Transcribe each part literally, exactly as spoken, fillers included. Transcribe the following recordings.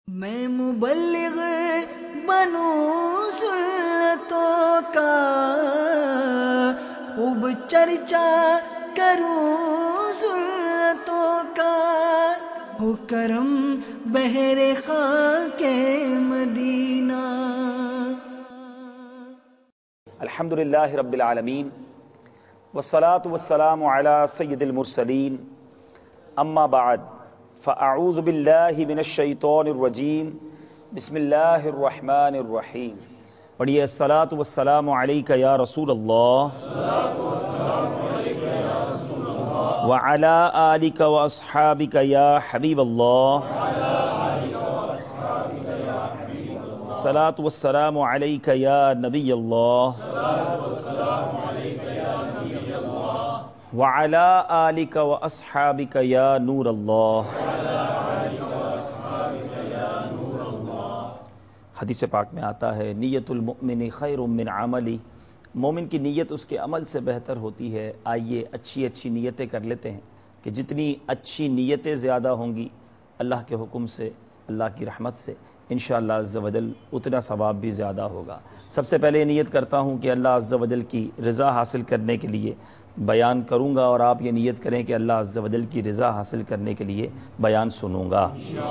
میں مبلغ بنوں سنتوں کا، خوب چرچا کروں سنتوں کا، ہو کرم بہر خاک مدینہ۔ الحمدللہ رب العالمین والصلاة والسلام علی سید المرسلین، اما بعد فاعوذ باللہ من الشیطان الرجیم، بسم اللہ الرحمن الرحیم۔ پڑھیے الصلاۃ والسلام علیک یا رسول اللہ وعلی آلک واصحابک یا حبیب اللہ، الصلاۃ والسلام علیک یا نبی اللہ وعلی آلک واصحابک یا نور اللہ۔ حدیث پاک میں آتا ہے، نیت المؤمن خیر من عملی، مومن کی نیت اس کے عمل سے بہتر ہوتی ہے۔ آئیے اچھی اچھی نیتیں کر لیتے ہیں کہ جتنی اچھی نیتیں زیادہ ہوں گی اللہ کے حکم سے، اللہ کی رحمت سے انشاءاللہ عز و جل اتنا ثواب بھی زیادہ ہوگا۔ سب سے پہلے یہ نیت کرتا ہوں کہ اللہ عز و جل کی رضا حاصل کرنے کے لیے بیان کروں گا، اور آپ یہ نیت کریں کہ اللہ عز و جل کی رضا حاصل کرنے کے لیے بیان سنوں گا۔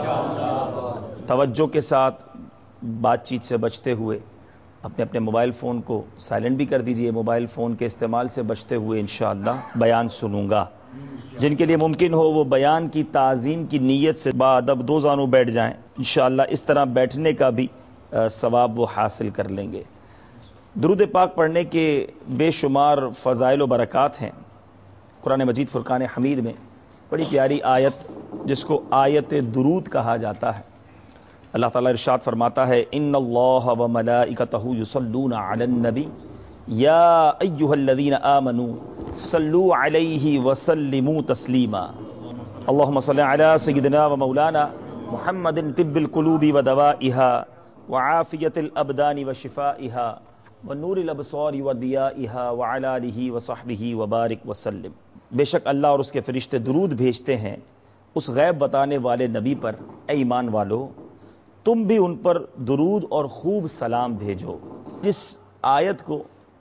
توجہ کے ساتھ بات چیت سے بچتے ہوئے اپنے اپنے موبائل فون کو سائلنٹ بھی کر دیجئے، موبائل فون کے استعمال سے بچتے ہوئے انشاءاللہ بیان سنوں گا۔ جن کے لیے ممکن ہو وہ بیان کی تعظیم کی نیت سے باادب دو زانوں بیٹھ جائیں، انشاءاللہ اس طرح بیٹھنے کا بھی ثواب وہ حاصل کر لیں گے۔ درود پاک پڑھنے کے بے شمار فضائل و برکات ہیں۔ قرآن مجید فرقان حمید میں بڑی پیاری آیت جس کو آیت درود کہا جاتا ہے، اللہ تعالیٰ ارشاد فرماتا ہے، ان اللہ و ملائکتہ یصلون علی النبی یا ایھا الذین آمنوا صلوا علیہ وسلموا تسلیما۔ اللہم صل علی سیدنا و مولانا محمد طب القلوب و دوائها وعافیت الابدان و شفائها ونور الابصار و ضیائها وعلی آلہ وصحبہ وبارک وسلم۔ بے شک اللہ اور اس کے فرشتے درود بھیجتے ہیں اس غیب بتانے والے نبی پر، اے ایمان والو تم بھی ان پر درود اور خوب سلام بھیجو۔ جس آیت کو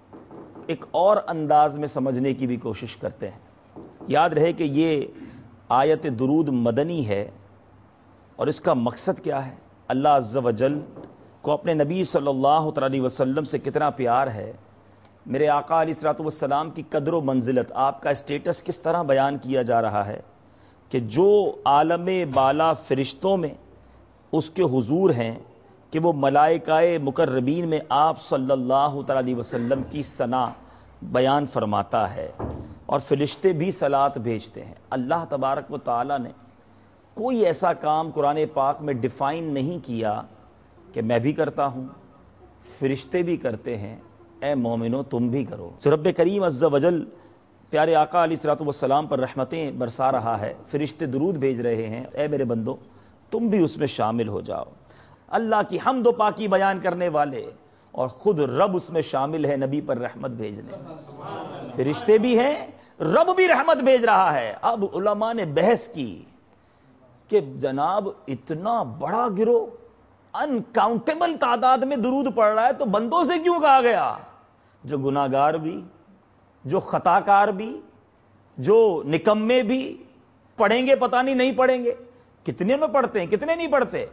ایک اور انداز میں سمجھنے کی بھی کوشش کرتے ہیں، یاد رہے کہ یہ آیت درود مدنی ہے، اور اس کا مقصد کیا ہے؟ اللہ عز و جل کو اپنے نبی صلی اللہ علیہ وسلم سے کتنا پیار ہے، میرے آقا علیہ الصلوۃ والسلام کی قدر و منزلت، آپ کا اسٹیٹس کس طرح بیان کیا جا رہا ہے کہ جو عالم بالا فرشتوں میں اس کے حضور ہیں کہ وہ ملائکہ مقربین میں آپ صلی اللہ علیہ وسلم کی ثنا بیان فرماتا ہے، اور فرشتے بھی صلات بھیجتے ہیں۔ اللہ تبارک و تعالی نے کوئی ایسا کام قرآن پاک میں ڈیفائن نہیں کیا کہ میں بھی کرتا ہوں، فرشتے بھی کرتے ہیں، اے مومنو تم بھی کرو۔ تو رب کریم عز و جل پیارے آقا علیہ الصلوۃ والسلام پر رحمتیں برسا رہا ہے، فرشتے درود بھیج رہے ہیں، اے میرے بندو تم بھی اس میں شامل ہو جاؤ۔ اللہ کی حمد و پاکی بیان کرنے والے اور خود رب اس میں شامل ہے نبی پر رحمت بھیجنے، فرشتے بھی ہیں، رب بھی رحمت بھیج رہا ہے۔ اب علماء نے بحث کی کہ جناب اتنا بڑا گروہ انکاؤنٹیبل تعداد میں درود پڑھ رہا ہے تو بندوں سے کیوں کہا گیا؟ جو گناہ گار بھی، جو خطا کار بھی، جو نکمے بھی پڑھیں گے، پتہ نہیں نہیں پڑھیں گے، کتنے میں پڑھتے ہیں کتنے نہیں پڑھتے۔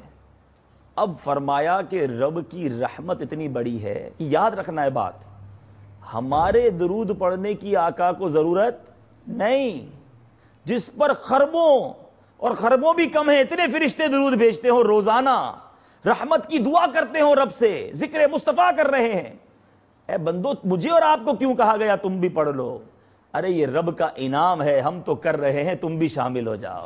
اب فرمایا کہ رب کی رحمت اتنی بڑی ہے، یاد رکھنا ہے بات، ہمارے درود پڑھنے کی آقا کو ضرورت نہیں، جس پر خربوں اور خربوں بھی کم ہیں اتنے فرشتے درود بھیجتے ہوں روزانہ، رحمت کی دعا کرتے ہوں، رب سے ذکر مصطفیٰ کر رہے ہیں، اے بندو مجھے اور آپ کو کیوں کہا گیا تم بھی پڑھ لو؟ ارے یہ رب کا انعام ہے، ہم تو کر رہے ہیں، تم بھی شامل ہو جاؤ۔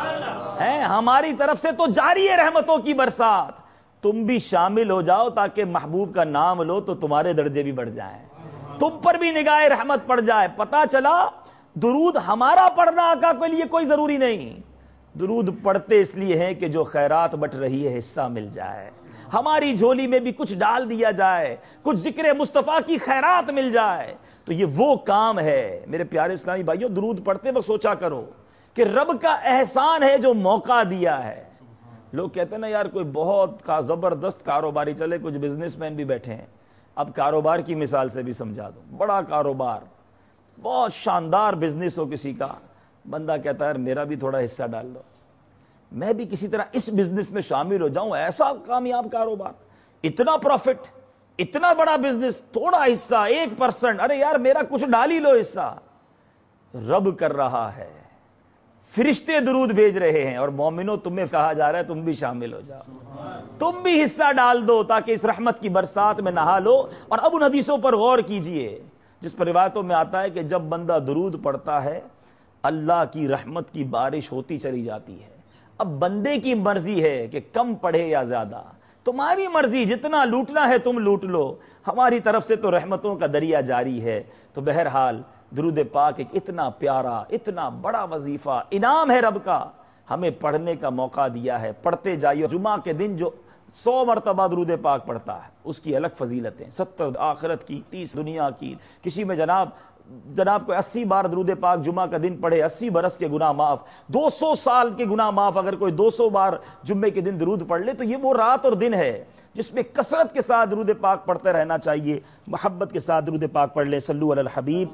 ہے ہماری طرف سے تو جاری ہے رحمتوں کی برسات، تم بھی شامل ہو جاؤ تاکہ محبوب کا نام لو تو تمہارے درجے بھی بڑھ جائیں، تم پر بھی نگاہ رحمت پڑ جائے۔ پتہ چلا درود ہمارا پڑھنا آقا کے لیے کوئی ضروری نہیں، درود پڑھتے اس لیے ہے کہ جو خیرات بٹ رہی ہے حصہ مل جائے، ہماری جھولی میں بھی کچھ ڈال دیا جائے، کچھ ذکر مصطفیٰ کی خیرات مل جائے، تو یہ وہ کام ہے۔ میرے پیارے اسلامی بھائیوں، درود پڑھتے وقت سوچا کرو کہ رب کا احسان ہے جو موقع دیا ہے، لوگ کہتے ہیں نا یار کوئی بہت کا زبردست کاروباری چلے، کچھ بزنس مین بھی بیٹھے ہیں، اب کاروبار کی مثال سے بھی سمجھا دو، بڑا کاروبار، بہت شاندار بزنس ہو کسی کا، بندہ کہتا ہے یار میرا بھی تھوڑا حصہ ڈال دو، میں بھی کسی طرح اس بزنس میں شامل ہو جاؤں، ایسا کامیاب کاروبار، اتنا پروفٹ، اتنا بڑا بزنس، تھوڑا حصہ ایک پرسنٹ، ارے یار میرا کچھ ڈال ہی لو حصہ۔ رب کر رہا ہے، فرشتے درود بھیج رہے ہیں، اور مومنوں تمہیں کہا جا رہا ہے تم بھی شامل ہو جاؤ، تم بھی حصہ ڈال دو تاکہ اس رحمت کی برسات میں نہا لو۔ اور اب ان حدیثوں پر غور کیجئے جس پر روایتوں میں آتا ہے کہ جب بندہ درود پڑھتا ہے اللہ کی رحمت کی بارش ہوتی چلی جاتی ہے۔ اب بندے کی مرضی ہے کہ کم پڑھے یا زیادہ، تمہاری مرضی، جتنا لوٹنا ہے تم لوٹ لو، ہماری طرف سے تو رحمتوں کا دریا جاری ہے۔ تو بہرحال درود پاک ایک اتنا پیارا، اتنا بڑا وظیفہ، انعام ہے رب کا، ہمیں پڑھنے کا موقع دیا ہے، پڑھتے جائیے۔ جمعہ کے دن جو سو مرتبہ درود پاک پڑھتا ہے اس کی الگ فضیلتیں، ستر آخرت کی، تیس دنیا کی۔ کسی میں جناب جناب کو اسی بار درود پاک جمعہ کا دن پڑھے، اسی برس کے گناہ معاف، دو سو سال کے گناہ معاف۔ اگر کوئی دو سو بار جمعے کے دن درود پڑھ لے تو یہ وہ رات اور دن ہے جس میں کثرت کے ساتھ درود پاک پڑھتے رہنا چاہیے، محبت کے ساتھ درود پاک پڑھ لے۔ صلو علی الحبیب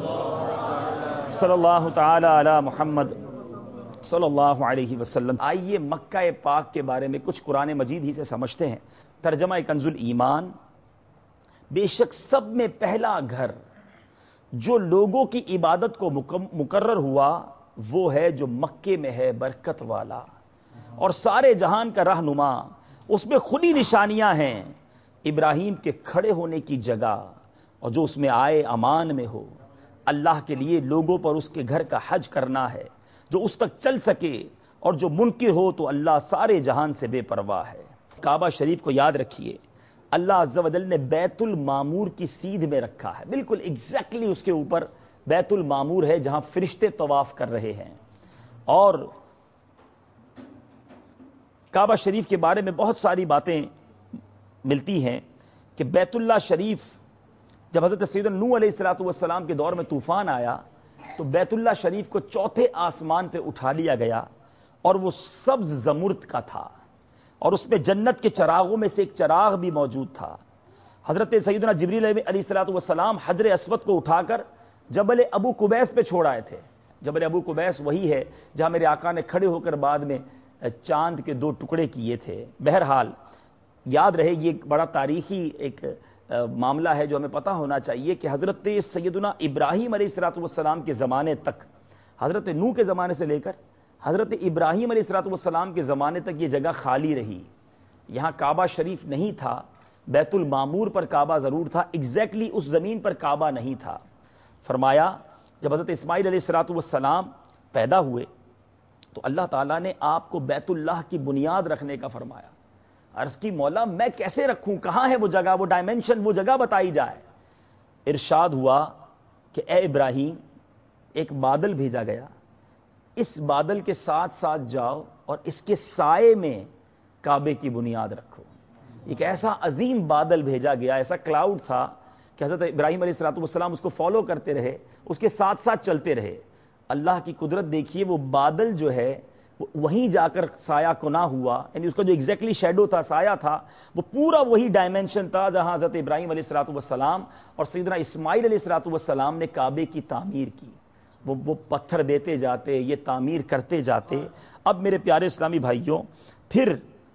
صلی اللہ تعالی علی محمد صلی اللہ علیہ وسلم۔ آئیے مکہ پاک کے بارے میں کچھ قرآن مجید ہی سے سمجھتے ہیں۔ ترجمہ کنز الایمان: بے شک سب میں پہلا گھر جو لوگوں کی عبادت کو مقرر ہوا وہ ہے جو مکے میں ہے، برکت والا اور سارے جہان کا رہنما، اس میں خودی نشانیاں ہیں، ابراہیم کے کھڑے ہونے کی جگہ، اور جو اس میں آئے امان میں ہو۔ اللہ کے لیے لوگوں پر اس کے گھر کا حج کرنا ہے جو اس تک چل سکے، اور جو منکر ہو تو اللہ سارے جہان سے بے پرواہ ہے۔ کعبہ شریف کو یاد رکھیے، اللہ عز و جل نے بیت المعمور کی سیدھ میں رکھا ہے، بالکل ایگزیکٹلی اس کے اوپر بیت المعمور ہے جہاں فرشتے طواف کر رہے ہیں۔ اور کعبہ شریف کے بارے میں بہت ساری باتیں ملتی ہیں کہ بیت اللہ شریف جب حضرت سیدنا نوح علیہ الصلوۃ والسلام کے دور میں طوفان آیا تو بیت اللہ شریف کو چوتھے آسمان پہ اٹھا لیا گیا، اور وہ سبز زمرد کا تھا، اور اس میں جنت کے چراغوں میں سے ایک چراغ بھی موجود تھا۔ حضرت سیدنا جبریل علیہ الصلوۃ والسلام حجر اسود کو اٹھا کر جبل ابو قبیس پہ چھوڑ آئے تھے۔ جبل ابو قبیس وہی ہے جہاں میرے آقا نے کھڑے ہو کر بعد میں چاند کے دو ٹکڑے کیے تھے۔ بہرحال یاد رہے یہ ایک بڑا تاریخی ایک معاملہ ہے جو ہمیں پتہ ہونا چاہیے کہ حضرت سیدنا ابراہیم علیہ الصلوۃ والسلام کے زمانے تک، حضرت نوح کے زمانے سے لے کر حضرت ابراہیم علیہ الصلوۃ والسلام کے زمانے تک یہ جگہ خالی رہی، یہاں کعبہ شریف نہیں تھا، بیت المعمور پر کعبہ ضرور تھا، ایگزیکٹلی اس زمین پر کعبہ نہیں تھا۔ فرمایا جب حضرت اسماعیل علیہ الصلوۃ والسلام پیدا ہوئے تو اللہ تعالیٰ نے آپ کو بیت اللہ کی بنیاد رکھنے کا فرمایا۔ عرض کی مولا میں کیسے رکھوں، کہاں ہے وہ جگہ، وہ ڈائمنشن، وہ جگہ بتائی جائے۔ ارشاد ہوا کہ اے ابراہیم ایک بادل بھیجا گیا، اس بادل کے ساتھ ساتھ جاؤ اور اس کے سائے میں کعبے کی بنیاد رکھو۔ ایک ایسا عظیم بادل بھیجا گیا، ایسا کلاؤڈ تھا کہ حضرت ابراہیم علیہ الصلوۃ والسلام اس کو فالو کرتے رہے، اس کے ساتھ ساتھ چلتے رہے۔ اللہ کی قدرت دیکھیے، وہ بادل جو ہے وہ وہیں جا کر سایہ کنا ہوا، یعنی اس کا جو ایگزیکٹلی شیڈو تھا، سایہ تھا، وہ پورا وہی ڈائمنشن تھا جہاں حضرت ابراہیم علیہ الصلوۃ والسلام اور سیدنا اسماعیل علیہ الصلوۃ والسلام نے کعبے کی تعمیر کی۔ وہ وہ پتھر دیتے جاتے، یہ تعمیر کرتے جاتے۔ اب میرے پیارے اسلامی بھائیوں، پھر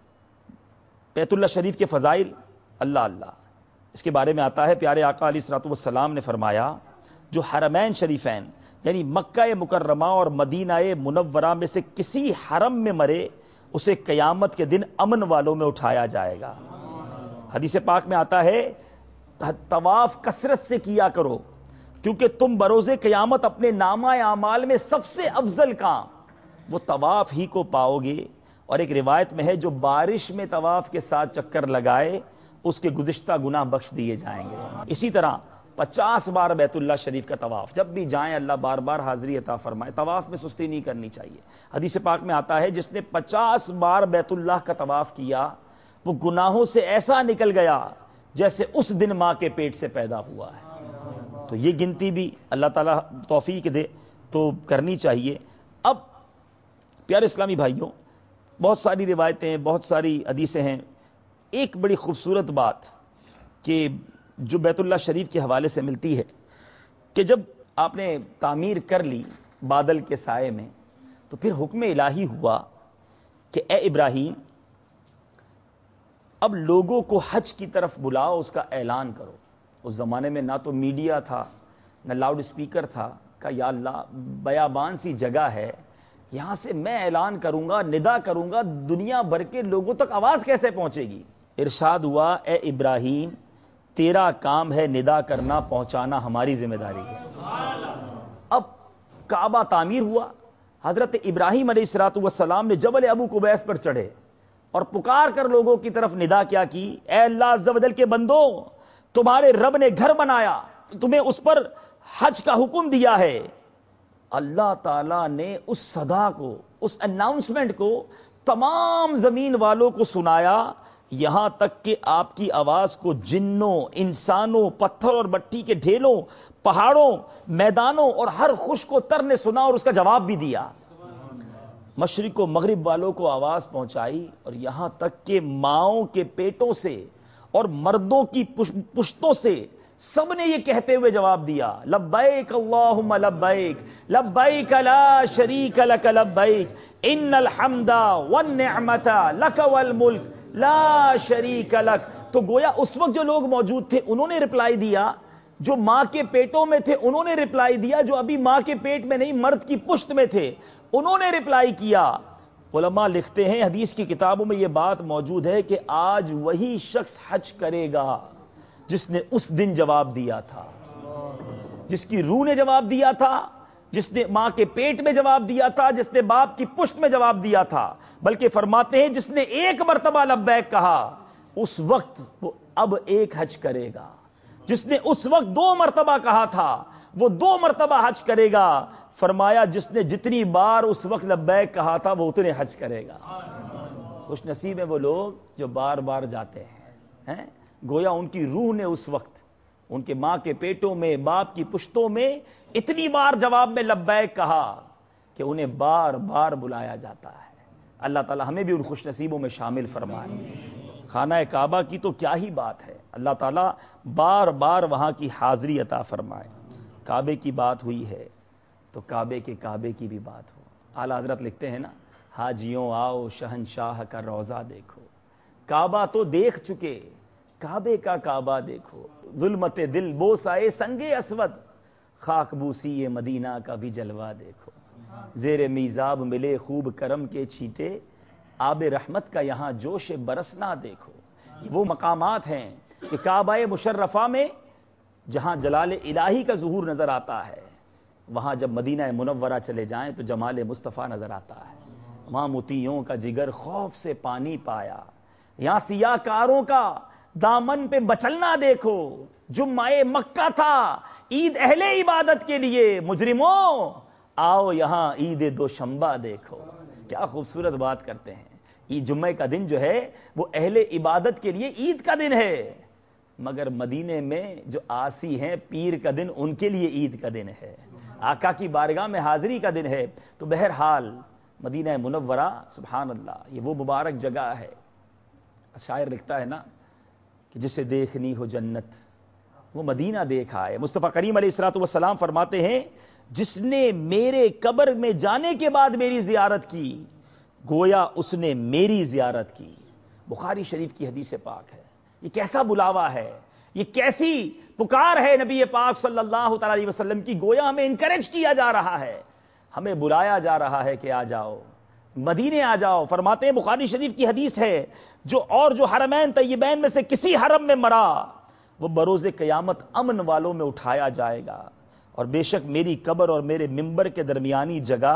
بیت اللہ شریف کے فضائل، اللہ اللہ اس کے بارے میں آتا ہے، پیارے آقا علیہ الصلوۃ والسلام نے فرمایا جو حرمین شریفین یعنی مکہ مکرمہ اور مدینہ منورہ میں سے کسی حرم میں مرے اسے قیامت کے دن امن والوں میں اٹھایا جائے گا۔ حدیث پاک میں آتا ہے طواف کثرت سے کیا کرو کیونکہ تم بروز قیامت اپنے نامہ اعمال میں سب سے افضل کام وہ طواف ہی کو پاؤ گے۔ اور ایک روایت میں ہے جو بارش میں طواف کے ساتھ چکر لگائے اس کے گزشتہ گناہ بخش دیے جائیں گے۔ اسی طرح پچاس بار بیت اللہ شریف کا طواف، جب بھی جائیں اللہ بار بار حاضری عطا فرمائے، طواف میں سستی نہیں کرنی چاہیے۔ حدیث پاک میں آتا ہے جس نے پچاس بار بیت اللہ کا طواف کیا وہ گناہوں سے ایسا نکل گیا جیسے اس دن ماں کے پیٹ سے پیدا ہوا ہے۔ تو یہ گنتی بھی اللہ تعالیٰ توفیق دے تو کرنی چاہیے۔ اب پیارے اسلامی بھائیوں، بہت ساری روایتیں ہیں، بہت ساری حدیثیں ہیں. ایک بڑی خوبصورت بات کہ جو بیت اللہ شریف کے حوالے سے ملتی ہے کہ جب آپ نے تعمیر کر لی بادل کے سائے میں تو پھر حکم الہی ہوا کہ اے ابراہیم اب لوگوں کو حج کی طرف بلاؤ، اس کا اعلان کرو. اس زمانے میں نہ تو میڈیا تھا نہ لاؤڈ اسپیکر تھا. کہ یا اللہ بیابان سی جگہ ہے، یہاں سے میں اعلان کروں گا، ندا کروں گا، دنیا بھر کے لوگوں تک آواز کیسے پہنچے گی؟ ارشاد ہوا اے ابراہیم تیرا کام ہے ندا کرنا، پہنچانا ہماری ذمہ داری ہے. اب کعبہ تعمیر ہوا، حضرت ابراہیم علیہ الصلوۃ والسلام نے جبل ابو قبیس پر چڑھے اور پکار کر لوگوں کی طرف ندا کیا کی، اے اللہ عز و جل کے بندو، تمہارے رب نے گھر بنایا، تمہیں اس پر حج کا حکم دیا ہے. اللہ تعالیٰ نے اس صدا کو، اس اناؤنسمنٹ کو تمام زمین والوں کو سنایا، یہاں تک کہ آپ کی آواز کو جنوں، انسانوں، پتھر اور مٹی کے ڈھیلوں، پہاڑوں، میدانوں اور ہر خشک و تر نے سنا اور اس کا جواب بھی دیا. مشرق و مغرب والوں کو آواز پہنچائی اور یہاں تک کہ ماؤں کے پیٹوں سے اور مردوں کی پشتوں سے سب نے یہ کہتے ہوئے جواب دیا، لبیک اللہم لبیک لبیک لا شریک لک لبیک ان الحمد والنعمت لک والملک لا شریک لک. تو گویا اس وقت جو لوگ موجود تھے انہوں نے رپلائی دیا، جو ماں کے پیٹوں میں تھے انہوں نے رپلائی دیا، جو ابھی ماں کے پیٹ میں نہیں مرد کی پشت میں تھے انہوں نے رپلائی کیا. علماء لکھتے ہیں، حدیث کی کتابوں میں یہ بات موجود ہے کہ آج وہی شخص حج کرے گا جس نے اس دن جواب دیا تھا، جس کی روح نے جواب دیا تھا، جس نے ماں کے پیٹ میں جواب دیا تھا، جس نے باپ کی پشت میں جواب دیا تھا. بلکہ فرماتے ہیں جس نے ایک مرتبہ لبیک کہا اس وقت وہ اب ایک حج کرے گا، جس نے اس وقت دو مرتبہ کہا تھا وہ دو مرتبہ حج کرے گا. فرمایا جس نے جتنی بار اس وقت لبیک کہا تھا وہ اتنے حج کرے گا. خوش نصیب ہیں وہ لوگ جو بار بار جاتے ہیں. گویا ان کی روح نے اس وقت ان کے ماں کے پیٹوں میں، باپ کی پشتوں میں اتنی بار جواب میں لبیک کہا کہ انہیں بار بار بلایا جاتا ہے. اللہ تعالی ہمیں بھی ان خوش نصیبوں میں شامل فرمائے. خانہ کعبہ کی تو کیا ہی بات ہے، اللہ تعالیٰ بار بار وہاں کی حاضری عطا فرمائے. کعبے کی بات ہوئی ہے تو کعبے کے کعبے کی بھی بات ہو. اعلیٰ حضرت لکھتے ہیں نا، حاجیوں آؤ شہنشاہ کا روضہ دیکھو، کعبہ تو دیکھ چکے کعبے کا کعبہ دیکھو، ظلمت دل بوسائے سنگ اسود، خاک بوسی مدینہ کا بھی جلوہ دیکھو، زیر میزاب ملے خوب کرم کے چھیٹے، آب رحمت کا یہاں جوش برسنا دیکھو. یہ وہ مقامات ہیں کہ کعبہ مشرفہ میں جہاں جلال الہی کا ظہور نظر آتا ہے، وہاں جب مدینہ منورہ چلے جائیں تو جمال مصطفیٰ نظر آتا ہے. وہاں مطیعوں کا جگر خوف سے پانی پایا، یہاں سیاہ کاروں کا دامن پہ بچلنا دیکھو. جمعہ مکہ تھا عید اہل عبادت کے لیے، مجرموں آؤ یہاں عید دوشنبہ دیکھو. کیا خوبصورت بات کرتے ہیں. عید جمعہ کا دن جو ہے وہ اہل عبادت کے لیے عید کا دن ہے، مگر مدینے میں جو آسی ہیں پیر کا دن ان کے لیے عید کا دن ہے، آقا کی بارگاہ میں حاضری کا دن ہے. تو بہرحال مدینہ منورہ سبحان اللہ یہ وہ مبارک جگہ ہے. شاعر لکھتا ہے نا کہ جسے دیکھنی ہو جنت وہ مدینہ دیکھا ہے. مصطفیٰ کریم علیہ الصلوۃ والسلام فرماتے ہیں جس نے میرے قبر میں جانے کے بعد میری زیارت کی گویا اس نے میری زیارت کی. بخاری شریف کی حدیث پاک ہے. یہ کیسا بلاوا ہے، یہ کیسی پکار ہے نبی پاک صلی اللہ تعالی علیہ وسلم کی. گویا ہمیں انکریج کیا جا رہا ہے، ہمیں بلایا جا رہا ہے کہ آ جاؤ مدینے آ جاؤ. فرماتے ہیں بخاری شریف کی حدیث ہے جو اور جو حرمین طیبین میں سے کسی حرم میں مرا وہ بروز قیامت امن والوں میں اٹھایا جائے گا. اور بے شک میری قبر اور میرے ممبر کے درمیانی جگہ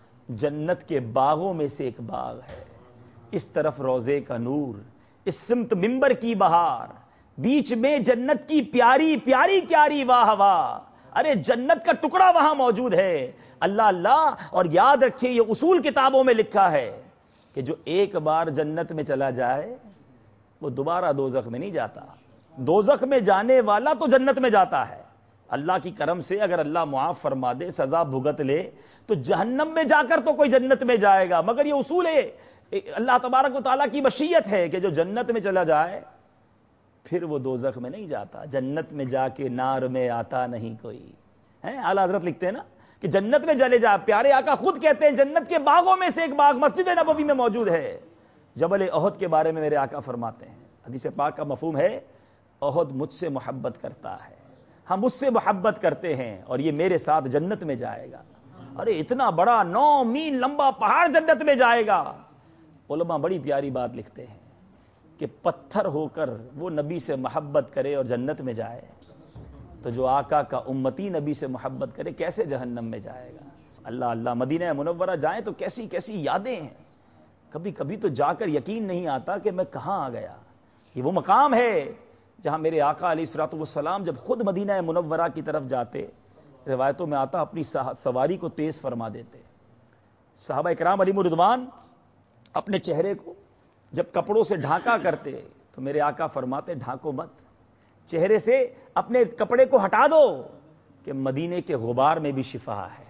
جنت کے باغوں میں سے ایک باغ ہے. اس طرف روزے کا نور، اس سمت ممبر کی بہار، بیچ میں جنت کی پیاری پیاری کیاری واہ واہ. ارے جنت کا ٹکڑا وہاں موجود ہے. اللہ اللہ. اور یاد رکھیے یہ اصول کتابوں میں لکھا ہے کہ جو ایک بار جنت میں چلا جائے وہ دوبارہ دوزخ میں نہیں جاتا. دوزخ میں جانے والا تو جنت میں جاتا ہے. اللہ کی کرم سے اگر اللہ معاف فرما دے، سزا بھگت لے تو جہنم میں جا کر تو کوئی جنت میں جائے گا. مگر یہ اصول ہے اللہ تبارک و تعالیٰ کی مشیت ہے کہ جو جنت میں چلا جائے پھر وہ دوزخ میں نہیں جاتا. جنت میں جا کے نار میں آتا نہیں کوئی. اعلیٰ حضرت لکھتے ہیں نا کہ جنت میں چلے جا. پیارے آقا خود کہتے ہیں جنت کے باغوں میں سے ایک باغ مسجد نبوی میں موجود ہے. جبل احد کے بارے میں میرے آقا فرماتے ہیں, حدیث پاک کا مفہوم ہے احد مجھ سے محبت کرتا ہے, ہم اس سے محبت کرتے ہیں اور یہ میرے ساتھ جنت میں جائے گا. ارے اتنا بڑا نو میل لمبا پہاڑ جنت میں جائے گا. علماء بڑی پیاری بات لکھتے ہیں کہ پتھر ہو کر وہ نبی سے محبت کرے اور جنت میں جائے, تو جو آقا کا امتی نبی سے محبت کرے کیسے جہنم میں جائے گا. اللہ اللہ. مدینہ منورہ جائیں تو کیسی کیسی یادیں ہیں. کبھی کبھی تو جا کر یقین نہیں آتا کہ میں کہاں آ گیا. یہ وہ مقام ہے جہاں میرے آقا علیہ الصلوۃ والسلام جب خود مدینہ منورہ کی طرف جاتے, روایتوں میں آتا اپنی سواری کو تیز فرما دیتے. صحابہ اکرام علیہم رضوان اپنے چہرے کو جب کپڑوں سے ڈھانکا کرتے تو میرے آقا فرماتے ڈھانکو مت, چہرے سے اپنے کپڑے کو ہٹا دو کہ مدینے کے غبار میں بھی شفا ہے.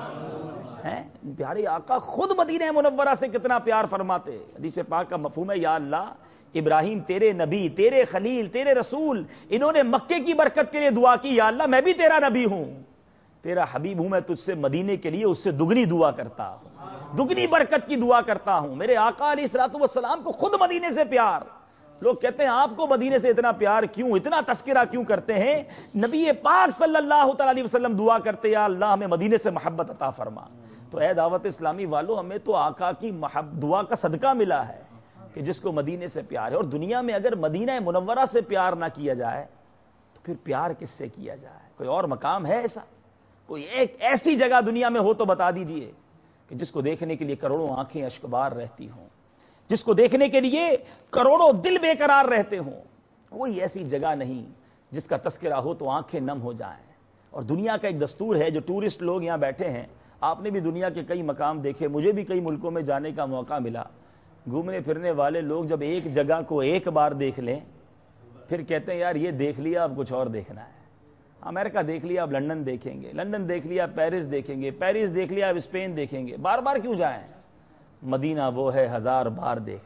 پیارے آقا خود مدینہ منورہ سے کتنا پیار فرماتے. حدیث پاک کا مفہوم ہے یا اللہ ابراہیم تیرے نبی, تیرے خلیل, تیرے رسول, انہوں نے مکے کی برکت کے لیے دعا کی, یا اللہ میں بھی تیرا نبی ہوں, تیرا حبیب ہوں, میں تجھ سے مدینے کے لیے اس سے دگنی دعا کرتا ہوں, دگنی برکت کی دعا کرتا ہوں. میرے آقا علیہ الصلوۃ والسلام کو خود مدینے سے پیار. لوگ کہتے ہیں آپ کو مدینے سے اتنا پیار کیوں, اتنا تذکرہ کیوں کرتے ہیں؟ نبی پاک صلی اللہ تعالی علیہ وسلم دعا کرتے یا اللہ ہمیں مدینے سے محبت عطا فرما. تو اے دعوت اسلامی والو, ہمیں تو آقا کی محبت دعا کا صدقہ ملا ہے کہ جس کو مدینے سے پیار ہے. اور دنیا میں اگر مدینہ منورہ سے پیار نہ کیا جائے تو پھر پیار کس سے کیا جائے؟ کوئی اور مقام ہے ایسا؟ کوئی ایک ایسی جگہ دنیا میں ہو تو بتا دیجئے کہ جس کو دیکھنے کے لیے کروڑوں آنکھیں اشکبار رہتی ہوں, جس کو دیکھنے کے لیے کروڑوں دل بے قرار رہتے ہوں. کوئی ایسی جگہ نہیں جس کا تذکرہ ہو تو آنکھیں نم ہو جائیں. اور دنیا کا ایک دستور ہے, جو ٹورسٹ لوگ یہاں بیٹھے ہیں, آپ نے بھی دنیا کے کئی مقام دیکھے, مجھے بھی کئی ملکوں میں جانے کا موقع ملا. گھومنے پھرنے والے لوگ جب ایک جگہ کو ایک بار دیکھ لیں پھر کہتے ہیں یار یہ دیکھ لیا اب کچھ اور دیکھنا ہے. امریکہ دیکھ لیا اب لندن دیکھیں گے, لندن دیکھ لیا پیرس دیکھیں گے, پیرس دیکھ لیا اب اسپین دیکھیں گے. بار بار کیوں جائیں؟ مدینہ وہ ہے ہزار بار دیکھ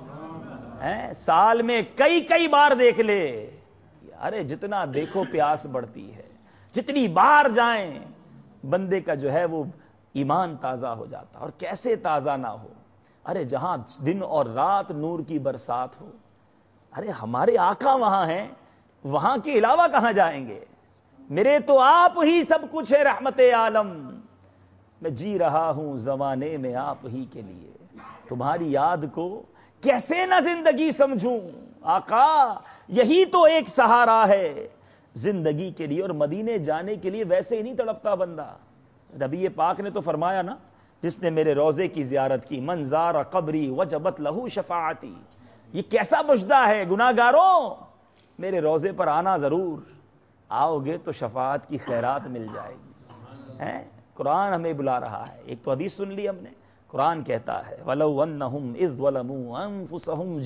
لے, سال میں کئی کئی بار دیکھ لے. ارے جتنا دیکھو پیاس بڑھتی ہے, جتنی بار جائیں بندے کا جو ہے وہ ایمان تازہ ہو جاتا. اور کیسے تازہ نہ ہو؟ ارے جہاں دن اور رات نور کی برسات ہو, ارے ہمارے آقا وہاں ہیں, وہاں کے علاوہ کہاں جائیں گے؟ میرے تو آپ ہی سب کچھ ہے رحمت عالم, میں جی رہا ہوں زمانے میں آپ ہی کے لیے, تمہاری یاد کو کیسے نہ زندگی سمجھوں. آقا یہی تو ایک سہارا ہے زندگی کے لیے, اور مدینے جانے کے لیے ویسے ہی نہیں تڑپتا بندہ. نبی پاک نے تو فرمایا نا, جس نے میرے روزے کی زیارت کی, من زار قبری وجبت لہو شفاعتی. یہ کیسا مجدہ ہے گناہگاروں, میرے روزے پر آنا ضرور, آؤ گے تو شفاعت کی خیرات مل جائے گی. قرآن ہمیں بلا رہا ہے. ایک تو حدیث سن لی ہم نے, قرآن کہتا ہے وَلَوْ أَنَّهُمْ إِذْ ظَلَمُوا أَنفُسَهُمْ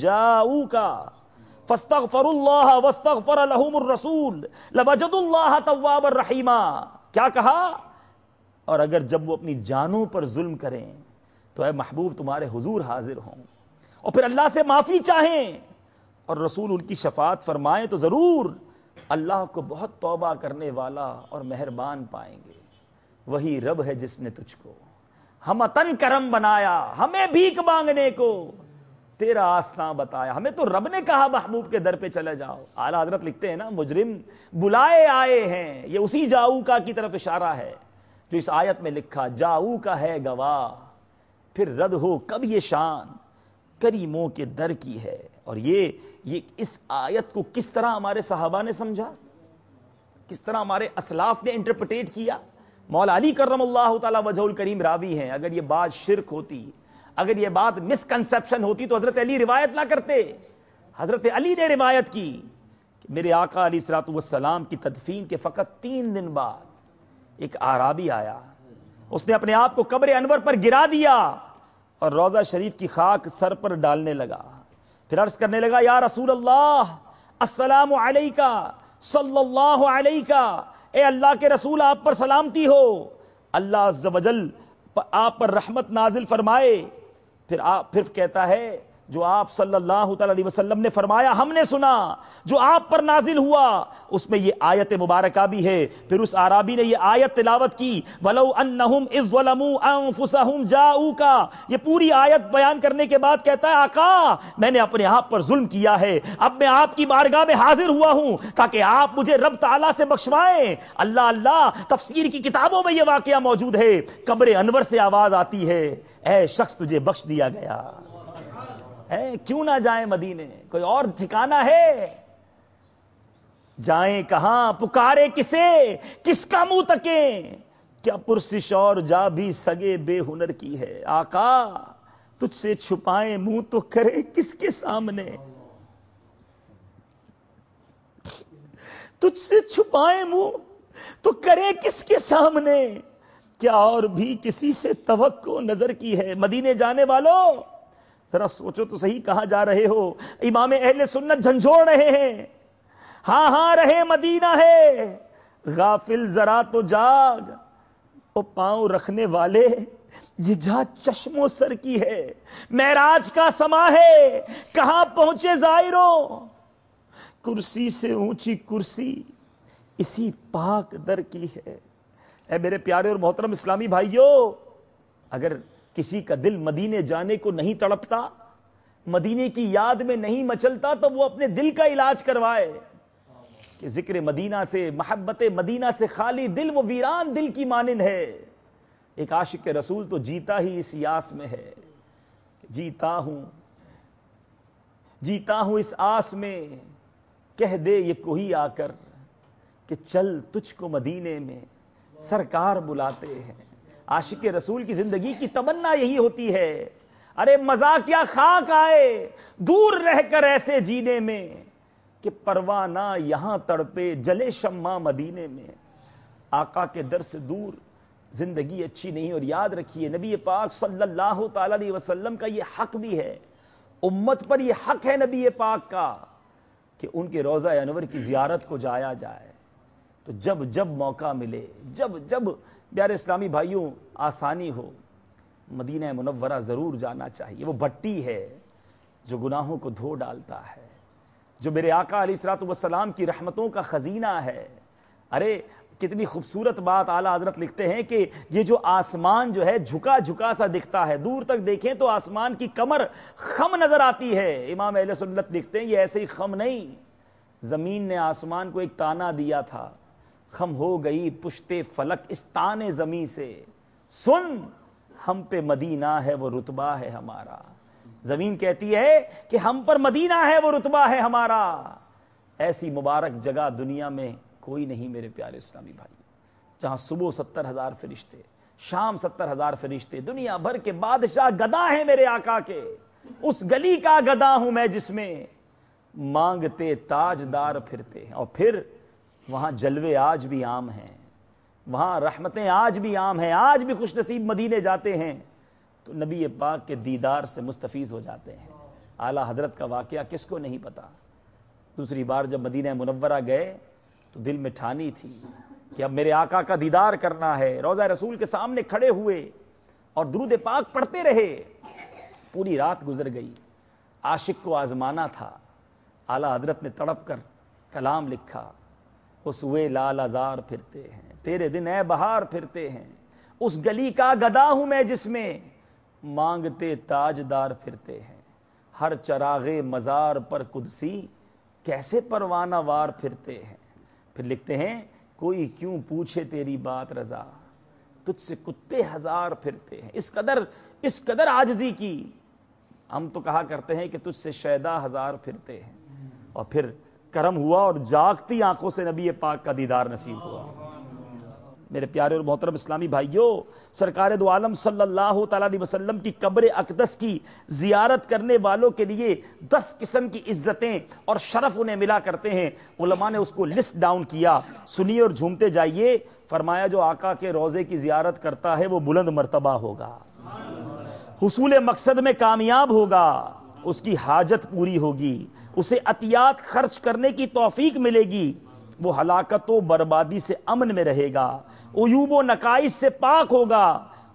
جَاءُوكَ فَاسْتَغْفَرُوا اللَّهَ وَاسْتَغْفَرَ لَهُمُ الرَّسُولُ لَوَجَدُوا اللَّهَ تَوَّابًا رَحِيمًا. کیا کہا؟ اور اگر جب وہ اپنی جانوں پر ظلم کریں تو اے محبوب تمہارے حضور حاضر ہوں اور پھر اللہ سے معافی چاہیں اور رسول ان کی شفاعت فرمائیں تو ضرور اللہ کو بہت توبہ کرنے والا اور مہربان پائیں گے. وہی رب ہے جس نے تجھ کو ہمتن کرم بنایا, ہمیں بھیک مانگنے کو تیرا آستاں بتایا. ہمیں تو رب نے کہا محبوب کے در پہ چلے جاؤ. اعلیٰ حضرت لکھتے ہیں نا, مجرم بلائے آئے ہیں. یہ اسی جاؤ کا کی طرف اشارہ ہے جو اس آیت میں لکھا, جاؤ کا ہے گواہ پھر رد ہو کب یہ شان کریموں کے در کی ہے. اور یہ یہ اس آیت کو کس طرح ہمارے صحابہ نے سمجھا, کس طرح ہمارے اسلاف نے انٹرپریٹ کیا. مولا علی کرم اللہ تعالی وجہ الکریم راوی ہیں. اگر یہ بات شرک ہوتی, اگر یہ بات مسکنسپشن ہوتی تو حضرت علی روایت نہ کرتے. حضرت علی نے روایت کی کہ میرے آقا علیہ الصلوۃ والسلام کی تدفین کے فقط تین دن بعد ایک اعرابی آیا, اس نے اپنے آپ کو قبر انور پر گرا دیا اور روضہ شریف کی خاک سر پر ڈالنے لگا. پھر عرض کرنے لگا, یا رسول اللہ السلام علیکہ صلی اللہ علیکہ, اے اللہ کے رسول آپ پر سلامتی ہو, اللہ عز و جل آپ پر رحمت نازل فرمائے. پھر آپ پھر کہتا ہے جو آپ صلی اللہ تعالی علیہ وسلم نے فرمایا ہم نے سنا، جو آپ پر نازل ہوا اس میں یہ آیت مبارکہ بھی ہے۔ پھر اس اعرابی نے یہ آیت تلاوت کی، وَلَوْ أَنَّهُمْ إِذْ ظَلَمُوا أَنفُسَهُمْ جَاءُوكَ، یہ پوری آیت بیان کرنے کے بعد کہتا ہے آقا میں نے اپنے آپ پر ظلم کیا ہے، اب میں آپ کی بارگاہ میں حاضر ہوا ہوں تاکہ آپ مجھے رب تعالیٰ سے بخشوائیں۔ اللہ اللہ، تفسیر کی کتابوں میں یہ واقعہ موجود ہے۔ قبر انور سے آواز آتی ہے، اے شخص تجھے بخش دیا گیا ہے، کیوں نہ جائیں مدینے، کوئی اور ٹھکانہ ہے؟ جائیں کہاں، پکارے کسے، کس کا منہ تکیں، کیا پرسش اور جا بھی سگے بے ہنر کی ہے۔ آقا تجھ سے چھپائیں منہ تو کرے کس کے سامنے، تجھ سے چھپائیں منہ تو کرے کس کے سامنے، کیا اور بھی کسی سے توقع نظر کی ہے۔ مدینے جانے والوں ذرا سوچو تو صحیح کہاں جا رہے ہو۔ امام اہل سنت جھنجھوڑ رہے ہیں، ہاں ہاں رہے مدینہ ہے، غافل ذرا تو جاگ، او پاؤں رکھنے والے یہ جا چشم و سر کی ہے، معراج کا سما ہے کہاں پہنچے زائروں، کرسی سے اونچی کرسی اسی پاک در کی ہے۔ اے میرے پیارے اور محترم اسلامی بھائیوں، اگر کسی کا دل مدینے جانے کو نہیں تڑپتا، مدینے کی یاد میں نہیں مچلتا، تو وہ اپنے دل کا علاج کروائے کہ ذکر مدینہ سے، محبت مدینہ سے خالی دل وہ ویران دل کی مانند ہے۔ ایک عاشق رسول تو جیتا ہی اس یاس میں ہے، جیتا ہوں جیتا ہوں اس آس میں، کہہ دے یہ کوئی آ کر کہ چل تجھ کو مدینے میں سرکار بلاتے ہیں۔ عاشق رسول کی زندگی کی تمنا یہی ہوتی ہے، ارے مزہ کیا خاک آئے دور رہ کر ایسے جینے میں، کہ پروانہ یہاں تڑپے جلے شمع مدینے میں۔ آقا کے در سے دور زندگی اچھی نہیں۔ اور یاد رکھیے نبی پاک صلی اللہ تعالی علیہ وسلم کا یہ حق بھی ہے، امت پر یہ حق ہے نبی پاک کا کہ ان کے روضہ انور کی زیارت کو جایا جائے۔ تو جب جب موقع ملے، جب جب پیارے اسلامی بھائیوں آسانی ہو، مدینہ منورہ ضرور جانا چاہیے۔ وہ بھٹی ہے جو گناہوں کو دھو ڈالتا ہے، جو میرے آقا علیہ الصلوۃ والسلام کی رحمتوں کا خزینہ ہے۔ ارے کتنی خوبصورت بات اعلیٰ حضرت لکھتے ہیں کہ یہ جو آسمان جو ہے جھکا جھکا سا دکھتا ہے، دور تک دیکھیں تو آسمان کی کمر خم نظر آتی ہے۔ امام اہل سنت لکھتے ہیں یہ ایسے ہی خم نہیں، زمین نے آسمان کو ایک تانا دیا تھا، خم ہو گئی پشتے فلک اس تانے زمین سے، سن ہم پہ مدینہ ہے وہ رتبہ ہے ہمارا۔ زمین کہتی ہے کہ ہم پر مدینہ ہے وہ رتبہ ہے ہمارا۔ ایسی مبارک جگہ دنیا میں کوئی نہیں میرے پیارے اسلامی بھائی، جہاں صبح ستر ہزار فرشتے، شام ستر ہزار فرشتے، دنیا بھر کے بادشاہ گدا ہیں میرے آقا کے، اس گلی کا گدا ہوں میں جس میں مانگتے تاجدار پھرتے ہیں۔ اور پھر وہاں جلوے آج بھی عام ہیں، وہاں رحمتیں آج بھی عام ہیں، آج بھی خوش نصیب مدینے جاتے ہیں تو نبی پاک کے دیدار سے مستفیض ہو جاتے ہیں۔ اعلیٰ حضرت کا واقعہ کس کو نہیں پتا؟ دوسری بار جب مدینہ منورہ گئے تو دل میں ٹھانی تھی کہ اب میرے آقا کا دیدار کرنا ہے۔ روضہ رسول کے سامنے کھڑے ہوئے اور درود پاک پڑھتے رہے، پوری رات گزر گئی۔ عاشق کو آزمانا تھا، اعلیٰ حضرت نے تڑپ کر کلام لکھا، اس ہوئے لال ازار پھرتے ہیں، تیرے دن اے بہار پھرتے ہیں، اس گلی کا گدا ہوں میں جس میں مانگتے تاجدار پھرتے ہیں، ہر چراغے مزار پر قدسی کیسے پروانہ وار پھرتے ہیں۔ پھر لکھتے ہیں کوئی کیوں پوچھے تیری بات رضا، تجھ سے کتے ہزار پھرتے ہیں۔ اس قدر اس قدر عاجزی کی، ہم تو کہا کرتے ہیں کہ تجھ سے شیدا ہزار پھرتے ہیں۔ اور پھر کرم ہوا اور جاگتی آنکھوں سے نبی پاک کا دیدار نصیب ہوا۔ میرے پیارے اور محترم اسلامی بھائیوں، سرکار دو عالم صلی اللہ تعالی علیہ وسلم کی قبر اقدس کی زیارت کرنے والوں کے لیے دس قسم کی عزتیں اور شرف انہیں ملا کرتے ہیں۔ علماء نے اس کو لسٹ ڈاؤن کیا، سنیے اور جھومتے جائیے۔ فرمایا جو آقا کے روضے کی زیارت کرتا ہے وہ بلند مرتبہ ہوگا، حصول مقصد میں کامیاب ہوگا، اس کی حاجت پوری ہوگی، اسے عطیات خرچ کرنے کی توفیق ملے گی، وہ ہلاکت و بربادی سے امن میں رہے گا، عیوب و نقائص سے پاک ہوگا،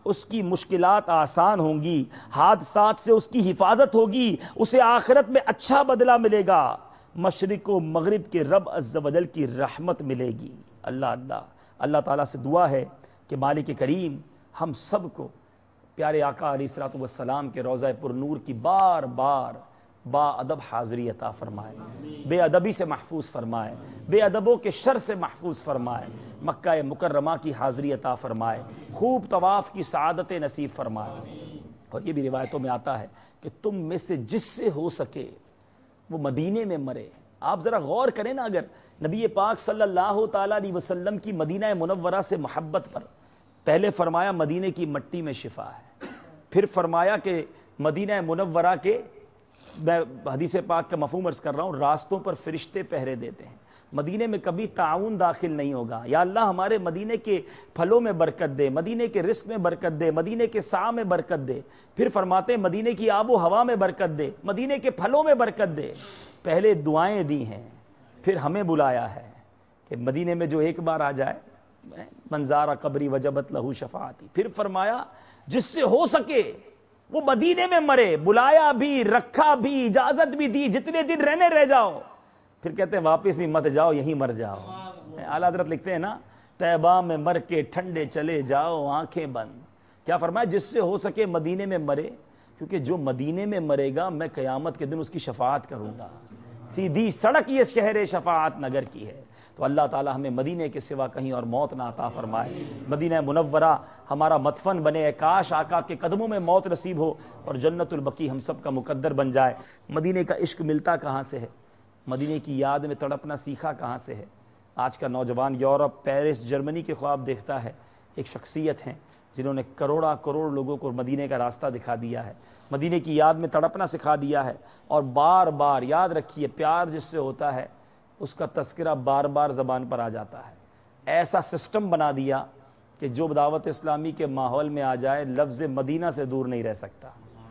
اس کی مشکلات آسان ہوں گی، حادثات سے اس کی حفاظت ہوگی، اسے آخرت میں اچھا بدلہ ملے گا، مشرق و مغرب کے رب عز و جل کی رحمت ملے گی۔ اللہ اللہ اللہ تعالیٰ سے دعا ہے کہ مالک کریم ہم سب کو پیارے آقا علیہ الصلوۃ والسلام کے روضہ پر نور کی بار بار با ادب حاضری عطا فرمائے، بے ادبی سے محفوظ فرمائے، بے ادبوں کے شر سے محفوظ فرمائے، مکہ مکرمہ کی حاضری عطا فرمائے، خوب طواف کی سعادت نصیب فرمائے۔ اور یہ بھی روایتوں میں آتا ہے کہ تم میں سے جس سے ہو سکے وہ مدینے میں مرے۔ آپ ذرا غور کریں نا، اگر نبی پاک صلی اللہ تعالیٰ علیہ وسلم کی مدینہ منورہ سے محبت پر پہلے فرمایا مدینے کی مٹی میں شفا ہے، پھر فرمایا کہ مدینہ منورہ کے، میں حدیث پاک کا مفہوم عرض کر رہا ہوں، راستوں پر فرشتے پہرے دیتے ہیں، مدینے میں کبھی تعاون داخل نہیں ہوگا۔ یا اللہ ہمارے مدینے کے پھلوں میں برکت دے، مدینے کے رزق میں برکت دے، مدینے کے سا میں برکت دے، پھر فرماتے ہیں مدینے کی آب و ہوا میں برکت دے، مدینے کے پھلوں میں برکت دے۔ پہلے دعائیں دی ہیں، پھر ہمیں بلایا ہے کہ مدینے میں جو ایک بار آ جائے، منظار قبری وجبت لہو شفاعتی، پھر فرمایا جس سے ہو سکے وہ مدینے میں مرے، بلایا بھی، رکھا بھی، اجازت بھی دی، جتنے دن رہنے رہ جاؤ، پھر کہتے ہیں واپس بھی مت جاؤ، یہیں مر جاؤ۔ اعلیٰ حضرت لکھتے ہیں نا، طیبہ میں مر کے ٹھنڈے چلے جاؤ آنکھیں بند۔ کیا فرمایا؟ جس سے ہو سکے مدینے میں مرے، کیونکہ جو مدینے میں مرے گا میں قیامت کے دن اس کی شفاعت کروں گا، سیدھی سڑک یہ شہر شفاعت نگر کی ہے۔ تو اللہ تعالی ہمیں مدینے کے سوا کہیں اور موت نہ عطا فرمائے، مدینہ منورہ ہمارا مدفن بنے، کاش آقا کے قدموں میں موت نصیب ہو اور جنت البقیع ہم سب کا مقدر بن جائے۔ مدینے کا عشق ملتا کہاں سے ہے؟ مدینے کی یاد میں تڑپنا سیکھا کہاں سے ہے؟ آج کا نوجوان یورپ، پیرس، جرمنی کے خواب دیکھتا ہے۔ ایک شخصیت ہیں جنہوں نے کروڑا کروڑ لوگوں کو مدینے کا راستہ دکھا دیا ہے، مدینے کی یاد میں تڑپنا سکھا دیا ہے، اور بار بار یاد رکھیے پیار جس سے ہوتا ہے اس کا تذکرہ بار بار زبان پر آ جاتا ہے۔ ایسا سسٹم بنا دیا کہ جو دعوت اسلامی کے ماحول میں آ جائے لفظ مدینہ سے دور نہیں رہ سکتا۔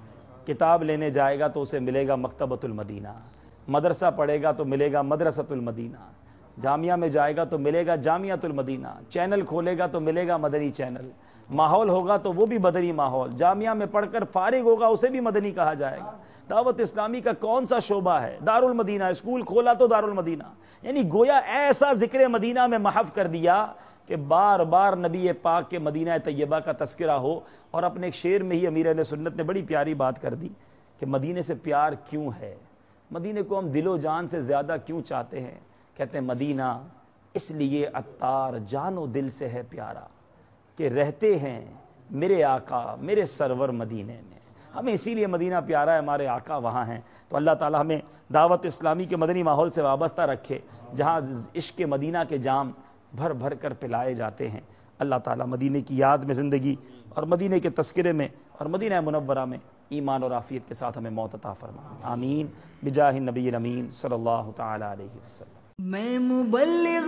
کتاب لینے جائے گا تو اسے ملے گا مکتبۃ المدینہ، مدرسہ پڑھے گا تو ملے گا مدرسۃ المدینہ، جامعہ میں جائے گا تو ملے گا جامعۃ المدینہ، چینل کھولے گا تو ملے گا مدنی چینل، ماحول ہوگا تو وہ بھی مدنی ماحول، جامعہ میں پڑھ کر فارغ ہوگا اسے بھی مدنی کہا جائے گا۔ دعوت اسلامی کا کون سا شعبہ ہے؟ دار المدینہ، اسکول کھولا تو دار المدینہ، یعنی گویا ایسا ذکر مدینہ میں محو کر دیا کہ بار بار نبی پاک کے مدینہ طیبہ کا تذکرہ ہو۔ اور اپنے ایک شعر میں ہی امیر اہل سنت نے بڑی پیاری بات کر دی کہ مدینے سے پیار کیوں ہے، مدینے کو ہم دل و جان سے زیادہ کیوں چاہتے ہیں؟ کہتے ہیں مدینہ اس لیے عطار جان و دل سے ہے پیارا کہ رہتے ہیں میرے آقا میرے سرور مدینے میں، ہمیں اسی لیے مدینہ پیارا ہے، ہمارے آقا وہاں ہیں۔ تو اللہ تعالی ہمیں دعوت اسلامی کے مدنی ماحول سے وابستہ رکھے جہاں عشق مدینہ کے جام بھر بھر کر پلائے جاتے ہیں۔ اللہ تعالی مدینے کی یاد میں زندگی اور مدینے کے تذکرے میں اور مدینہ منورہ میں ایمان اور عافیت کے ساتھ ہمیں موت عطا فرما، آمین بجاہ النبی الامین صلی اللہ تعالی علیہ وسلم۔ میں مبلغ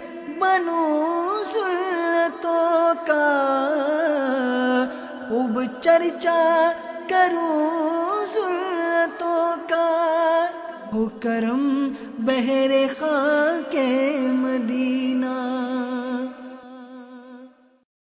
بنوں سنتوں کا، خوب چرچا کروں سنتوں کا، ہو کرم بہر خاک مدینہ۔